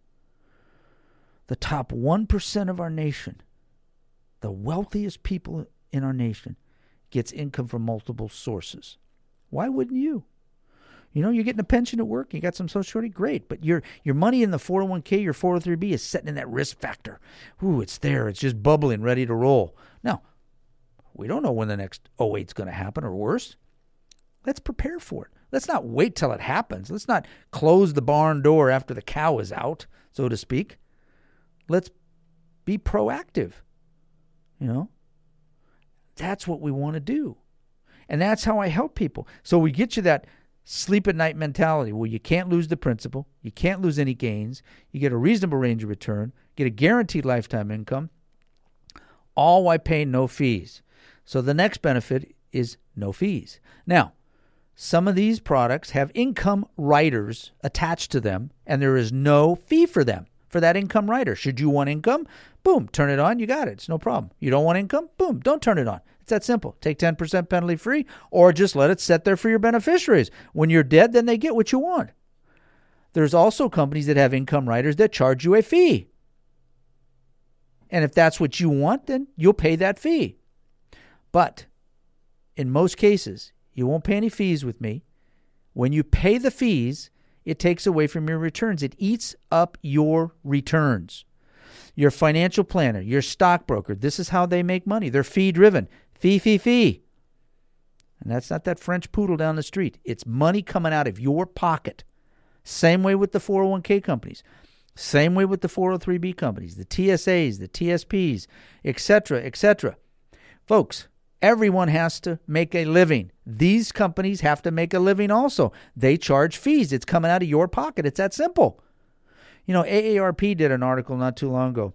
The top one percent of our nation, the wealthiest people in our nation, gets income from multiple sources. Why wouldn't you? You know, you're getting a pension at work, you got some Social Security, great. But your your money in the four oh one k, your four oh three b is sitting in that risk factor. Ooh, it's there. It's just bubbling, ready to roll. Now, we don't know when the next oh eight's going to happen or worse. Let's prepare for it. Let's not wait till it happens. Let's not close the barn door after the cow is out, so to speak. Let's be proactive, you know. That's what we want to do. And that's how I help people. So we get you that sleep at night mentality where you can't lose the principal, you can't lose any gains, you get a reasonable range of return, get a guaranteed lifetime income, all while paying no fees. So the next benefit is no fees. Now, some of these products have income riders attached to them, and there is no fee for them, for that income rider. Should you want income? Boom, turn it on, you got it. It's no problem. You don't want income? Boom, don't turn it on. It's that simple. Take ten percent penalty free, or just let it sit there for your beneficiaries. When you're dead, then they get what you want. There's also companies that have income riders that charge you a fee. And if that's what you want, then you'll pay that fee. But in most cases, you won't pay any fees with me. When you pay the fees, it takes away from your returns. It eats up your returns. Your financial planner, your stockbroker, this is how they make money. They're fee-driven. Fee, fee, fee. And that's not that French poodle down the street. It's money coming out of your pocket. Same way with the four oh one k companies. Same way with the four oh three b companies, the T S As, the T S Ps, et cetera, et cetera. Folks, everyone has to make a living. These companies have to make a living also. They charge fees. It's coming out of your pocket. It's that simple. You know, A A R P did an article not too long ago,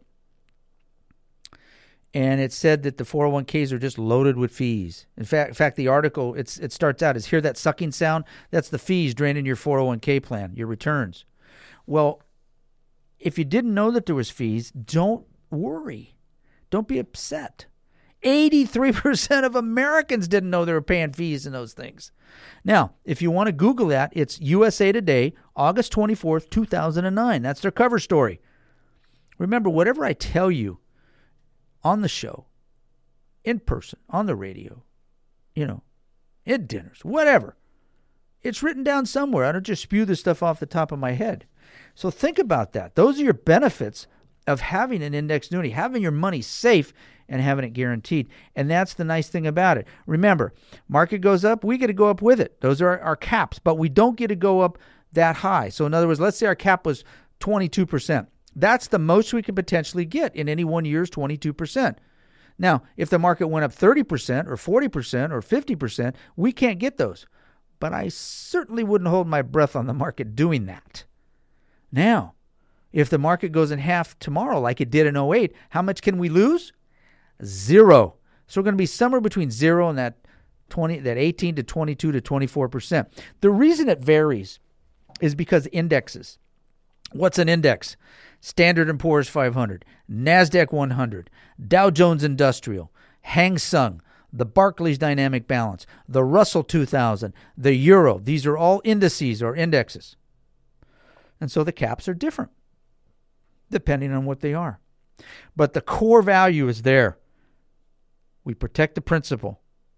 and it said that the four oh one k's are just loaded with fees. In fact, in fact, the article, it's, it starts out as, hear that sucking sound? That's the fees draining your four oh one k plan, your returns. Well, if you didn't know that there was fees, don't worry. Don't be upset. eighty-three percent of Americans didn't know they were paying fees in those things. Now, if you want to Google that, it's U S A Today, August twenty-fourth, two thousand nine. That's their cover story. Remember, whatever I tell you on the show, in person, on the radio, you know, at dinners, whatever, it's written down somewhere. I don't just spew this stuff off the top of my head. So think about that. Those are your benefits of having an index annuity, having your money safe and having it guaranteed. And that's the nice thing about it. Remember, market goes up, we get to go up with it. Those are our, our caps, but we don't get to go up that high. So in other words, let's say our cap was twenty-two percent. That's the most we could potentially get in any one year's twenty-two percent. Now, if the market went up thirty percent or forty percent or fifty percent, we can't get those. But I certainly wouldn't hold my breath on the market doing that. Now, if the market goes in half tomorrow like it did in oh eight, how much can we lose? Zero. So we're going to be somewhere between zero and that twenty, that eighteen to twenty-two to twenty-four percent. The reason it varies is because indexes. What's an index? Standard and Poor's five hundred, NASDAQ one hundred, Dow Jones Industrial, Hang Seng, the Barclays Dynamic Balance, the Russell two thousand, the Euro. These are all indices or indexes. And so the caps are different depending on what they are. But the core value is there. We protect the principal.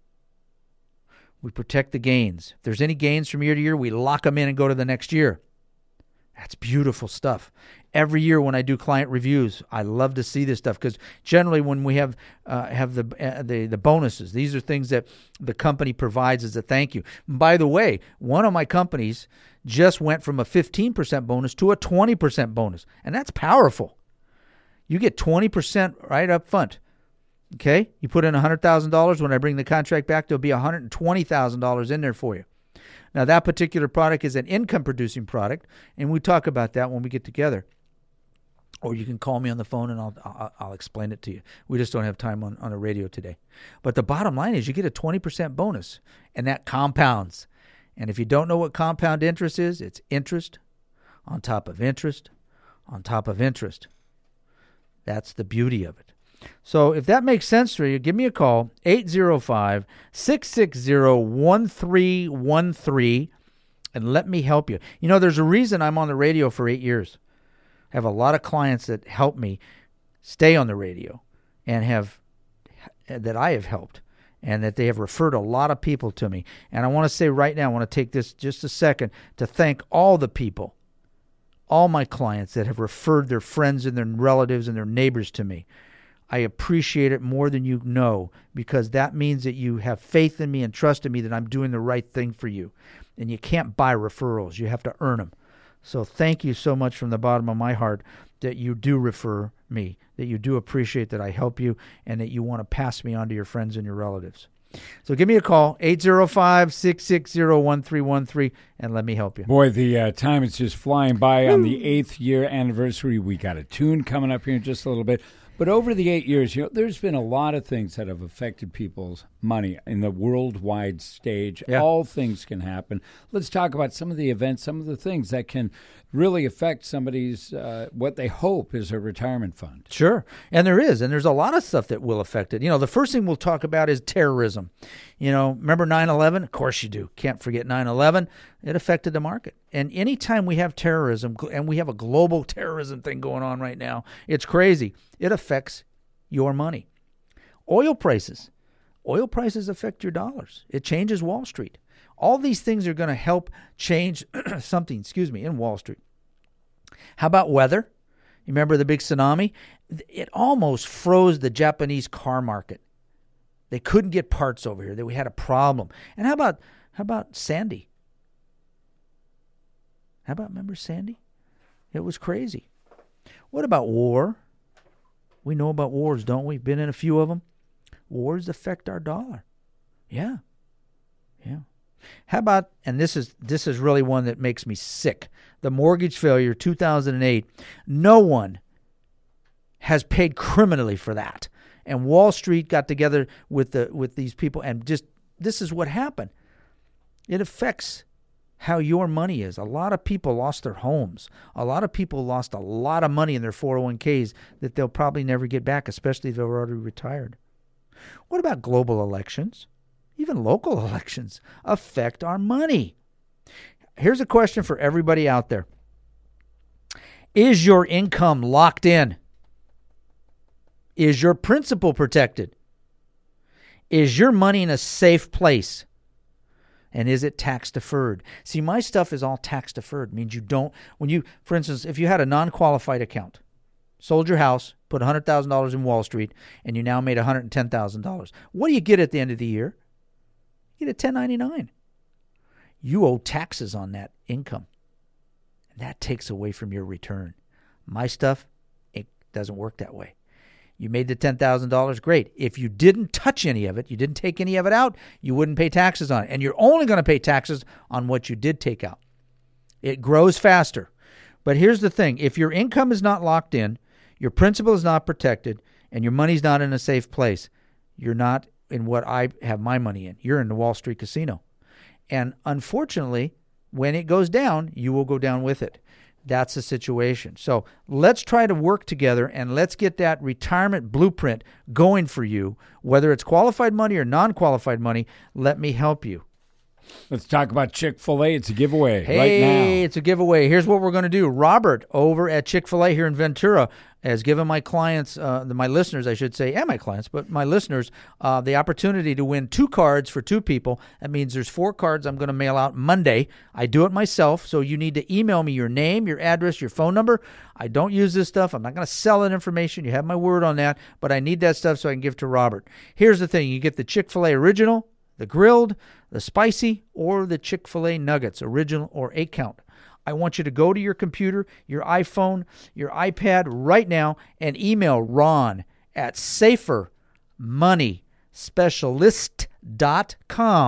We protect the gains. If there's any gains from year to year, we lock them in and go to the next year. That's beautiful stuff. Every year when I do client reviews, I love to see this stuff because generally when we have uh, have the, uh, the the bonuses, these are things that the company provides as a thank you. By the way, one of my companies just went from a fifteen percent bonus to a twenty percent bonus, and that's powerful. You get twenty percent right up front. Okay? You put in one hundred thousand dollars. When I bring the contract back, there'll be one hundred twenty thousand dollars in there for you. Now, that particular product is an income-producing product, and we talk about that when we get together. Or you can call me on the phone, and I'll, I'll I'll explain it to you. We just don't have time on, on the radio today. But the bottom line is you get a twenty percent bonus, and that compounds. And if you don't know what compound interest is, it's interest on top of interest on top of interest. That's the beauty of it. So if that makes sense for you, give me a call, eight zero five, six six zero, one three one three, and let me help you. You know, there's a reason I'm on the radio for eight years. I have a lot of clients that help me stay on the radio and have that I have helped and that they have referred a lot of people to me. And I want to say right now, I want to take this just a second to thank all the people, all my clients that have referred their friends and their relatives and their neighbors to me. I appreciate it more than you know, because that means that you have faith in me and trust in me that I'm doing the right thing for you. And you can't buy referrals. You have to earn them. So thank you so much from the bottom of my heart that you do refer me, that you do appreciate that I help you, and that you want to pass me on to your friends and your relatives. So give me a call, eight zero five, six six zero, one three one three, and let me help you. Boy, the uh, time is just flying by. On the eighth year anniversary, we got a tune coming up here in just a little bit. But over the eight years, you know, there's been a lot of things that have affected people's money in the worldwide stage. Yeah. All things can happen. Let's talk about some of the events, some of the things that can really affect somebody's, uh, what they hope is a retirement fund. Sure. And there is. And there's a lot of stuff that will affect it. You know, the first thing we'll talk about is terrorism. You know, remember nine eleven? Of course you do. Can't forget nine eleven. It affected the market. And anytime we have terrorism, and we have a global terrorism thing going on right now, it's crazy. It affects your money. Oil prices. Oil prices affect your dollars. It changes Wall Street. All these things are going to help change something, excuse me, in Wall Street. How about weather? You remember the big tsunami? It almost froze the Japanese car market. They couldn't get parts over here. That we had a problem. And how about how about Sandy? How about, remember Sandy? It was crazy. What about war? We know about wars, don't we? Been in a few of them. Wars affect our dollar. Yeah. Yeah. How about, and this is this is really one that makes me sick, the mortgage failure, two thousand eight. No one has paid criminally for that. And Wall Street got together with the with these people, and just, this is what happened. It affects how your money is. A lot of people lost their homes. A lot of people lost a lot of money in their four oh one k's that they'll probably never get back, especially if they're already retired. What about global elections? Even local elections affect our money. Here's a question for everybody out there. Is your income locked in? Is your principal protected? Is your money in a safe place? And is it tax deferred? See, my stuff is all tax deferred. It means you don't, when you, for instance, if you had a non-qualified account, sold your house, put one hundred thousand dollars in Wall Street, and you now made one hundred ten thousand dollars. What do you get at the end of the year? You get a ten ninety-nine. You owe taxes on that income. And that takes away from your return. My stuff, it doesn't work that way. You made the ten thousand dollars, great. If you didn't touch any of it, you didn't take any of it out, you wouldn't pay taxes on it. And you're only going to pay taxes on what you did take out. It grows faster. But here's the thing. If your income is not locked in, your principal is not protected, and your money's not in a safe place, you're not in what I have my money in. You're in the Wall Street casino. And unfortunately, when it goes down, you will go down with it. That's the situation. So let's try to work together, and let's get that retirement blueprint going for you. Whether it's qualified money or non-qualified money, let me help you. Let's talk about Chick-fil-A. It's a giveaway hey, right now. Hey, it's a giveaway. Here's what we're going to do. Robert over at Chick-fil-A here in Ventura has given my clients, uh, my listeners, I should say, and my clients, but my listeners, uh, the opportunity to win two cards for two people. That means there's four cards I'm going to mail out Monday. I do it myself, so you need to email me your name, your address, your phone number. I don't use this stuff. I'm not going to sell that information. You have my word on that, but I need that stuff so I can give to Robert. Here's the thing. You get the Chick-fil-A original, the grilled, the spicy, or the Chick-fil-A nuggets, original or eight count. I want you to go to your computer, your iPhone, your iPad right now and email Ron at safer money specialist dot com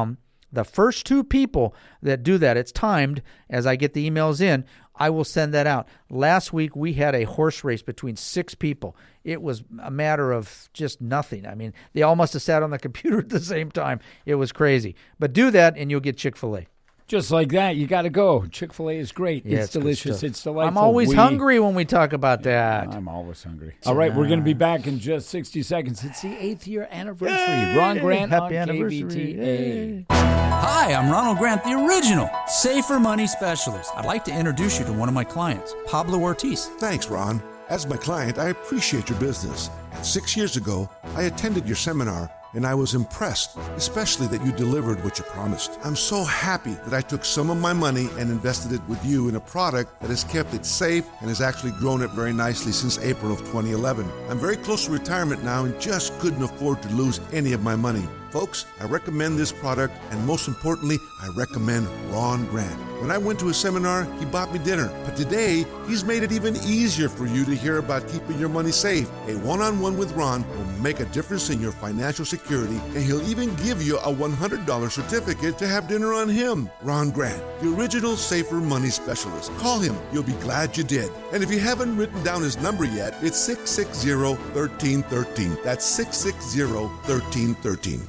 The first two people that do that, it's timed as I get the emails in, I will send that out. Last week, we had a horse race between six people. It was a matter of just nothing. I mean, they all must have sat on the computer at the same time. It was crazy. But do that, and you'll get Chick-fil-A. Just like that, you got to go. Chick-fil-A is great. Yeah, it's, it's good delicious. stuff. It's delightful. I'm always we, hungry when we talk about that. I'm always hungry. All right, we're going to be back in just sixty seconds. It's the eighth year anniversary. Yay! Ron Grant Happy on anniversary. K V T A. Hi, I'm Ronald Grant, the original Safer Money Specialist. I'd like to introduce you to one of my clients, Pablo Ortiz. Thanks, Ron. As my client, I appreciate your business. And six years ago, I attended your seminar, and I was impressed, especially that you delivered what you promised. I'm so happy that I took some of my money and invested it with you in a product that has kept it safe and has actually grown it very nicely since April of twenty eleven. I'm very close to retirement now and just couldn't afford to lose any of my money. Folks, I recommend this product, and most importantly, I recommend Ron Grant. When I went to his seminar, he bought me dinner. But today, he's made it even easier for you to hear about keeping your money safe. A one-on-one with Ron will make a difference in your financial security, and he'll even give you a one hundred dollars certificate to have dinner on him. Ron Grant, the original Safer Money Specialist. Call him. You'll be glad you did. And if you haven't written down his number yet, it's six six zero, one three one three. That's six six zero, one three one three.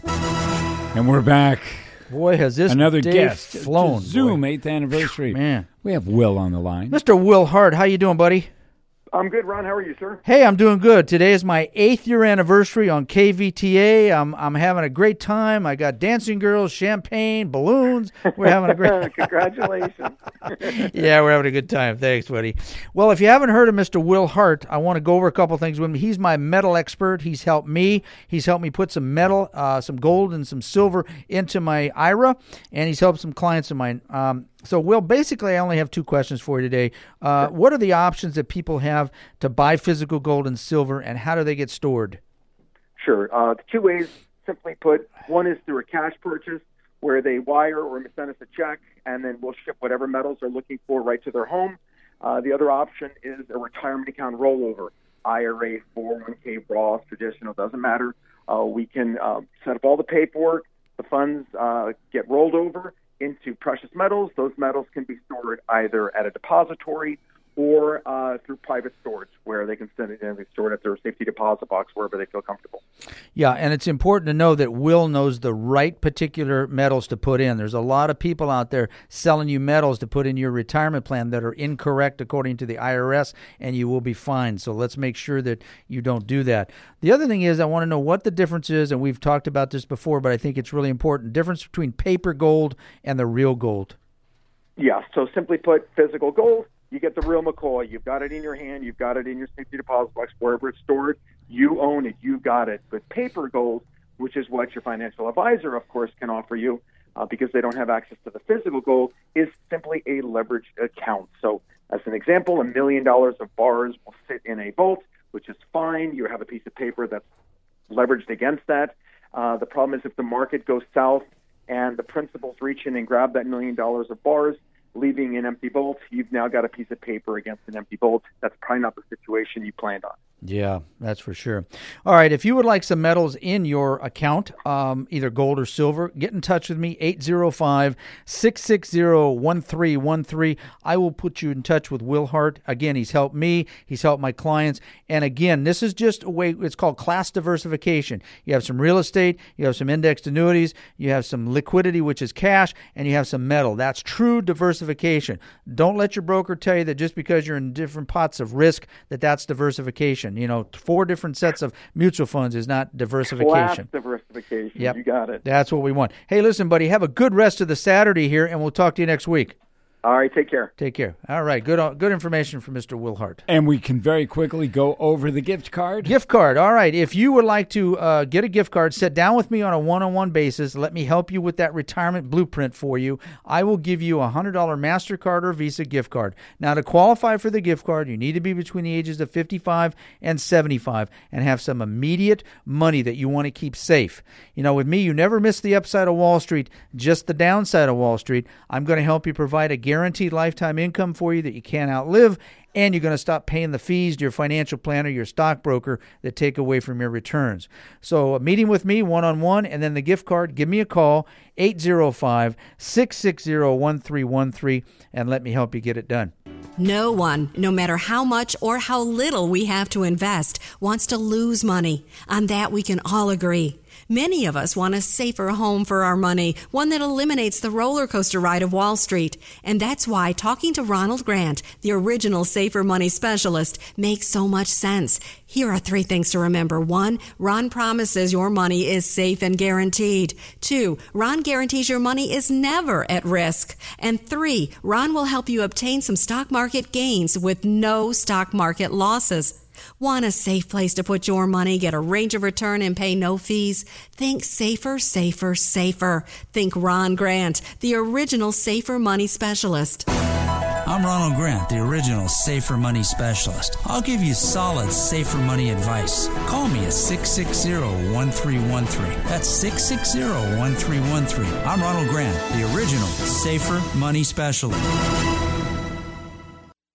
And we're back. Boy, has this Another day guest. flown. Zoom, boy. eighth anniversary. Man. We have Will on the line. Mister Will Hart, how you doing, buddy? I'm good, Ron. How are you, sir? Hey, I'm doing good. Today is my eighth year anniversary on K V T A. I'm I'm having a great time. I got dancing girls, champagne, balloons. We're having a great Congratulations. Yeah, we're having a good time. Thanks, buddy. Well, if you haven't heard of Mister Will Hart, I want to go over a couple things with him. He's my metal expert. He's helped me. He's helped me put some metal, uh, some gold and some silver into my I R A, and he's helped some clients of mine. Um, So, Will, basically, I only have two questions for you today. Uh, what are the options that people have to buy physical gold and silver, and how do they get stored? Sure. Uh, the two ways, simply put, one is through a cash purchase where they wire or send us a check, and then we'll ship whatever metals they're looking for right to their home. Uh, the other option is a retirement account rollover, I R A, four oh one k, Roth, traditional, doesn't matter. Uh, we can uh, set up all the paperwork. The funds uh, get rolled over into precious metals. Those metals can be stored either at a depository or uh, through private storage, where they can send it in and store it at their safety deposit box wherever they feel comfortable. Yeah, and it's important to know that Will knows the right particular metals to put in. There's a lot of people out there selling you metals to put in your retirement plan that are incorrect according to the I R S, and you will be fined. So let's make sure that you don't do that. The other thing is I want to know what the difference is, and we've talked about this before, but I think it's really important, difference between paper gold and the real gold. Yeah, so simply put, physical gold, you get the real McCoy. You've got it in your hand. You've got it in your safety deposit box, wherever it's stored. You own it. You got it. But paper gold, which is what your financial advisor, of course, can offer you uh, because they don't have access to the physical gold, is simply a leveraged account. So as an example, a million dollars of bars will sit in a vault, which is fine. You have a piece of paper that's leveraged against that. Uh, the problem is if the market goes south and the principals reach in and grab that million dollars of bars, leaving an empty vault, you've now got a piece of paper against an empty vault. That's probably not the situation you planned on. Yeah, that's for sure. All right, if you would like some metals in your account, um, either gold or silver, get in touch with me, eight zero five, six six zero, one three one three. I will put you in touch with Will Hart. Again, he's helped me. He's helped my clients. And again, this is just a way, it's called class diversification. You have some real estate, you have some indexed annuities, you have some liquidity, which is cash, and you have some metal. That's true diversification. Don't let your broker tell you that just because you're in different pots of risk, that that's diversification. You know, four different sets of mutual funds is not diversification. Class diversification. Yep. You got it. That's what we want. Hey, listen, buddy, have a good rest of the Saturday here, and we'll talk to you next week. All right, take care. Take care. All right, good good information from Mister Will Hart. And we can very quickly go over the gift card. Gift card. All right. If you would like to uh, get a gift card, sit down with me on a one-on-one basis. Let me help you with that retirement blueprint for you. I will give you a one hundred dollars MasterCard or Visa gift card. Now, to qualify for the gift card, you need to be between the ages of fifty-five and seventy-five and have some immediate money that you want to keep safe. You know, with me, you never miss the upside of Wall Street, just the downside of Wall Street. I'm going to help you provide a guaranteed lifetime income for you that you can't outlive, and you're going to stop paying the fees to your financial planner, your stockbroker that take away from your returns. So a meeting with me one-on-one and then the gift card, give me a call, eight zero five, six six zero, one three one three, and let me help you get it done. No one, no matter how much or how little we have to invest, wants to lose money. On that, we can all agree. Many of us want a safer home for our money, one that eliminates the roller coaster ride of Wall Street. And that's why talking to Ronald Grant, the original Safer Money specialist, makes so much sense. Here are three things to remember. One, Ron promises your money is safe and guaranteed. Two, Ron guarantees your money is never at risk. And three, Ron will help you obtain some stock market gains with no stock market losses. Want a safe place to put your money, get a range of return, and pay no fees? Think safer, safer, safer. Think Ron Grant, the original Safer Money specialist. I'm Ronald Grant, the original Safer Money specialist. I'll give you solid Safer Money advice. Call me at six six zero, one three one three. That's six six zero, one three one three. I'm Ronald Grant, the original Safer Money specialist.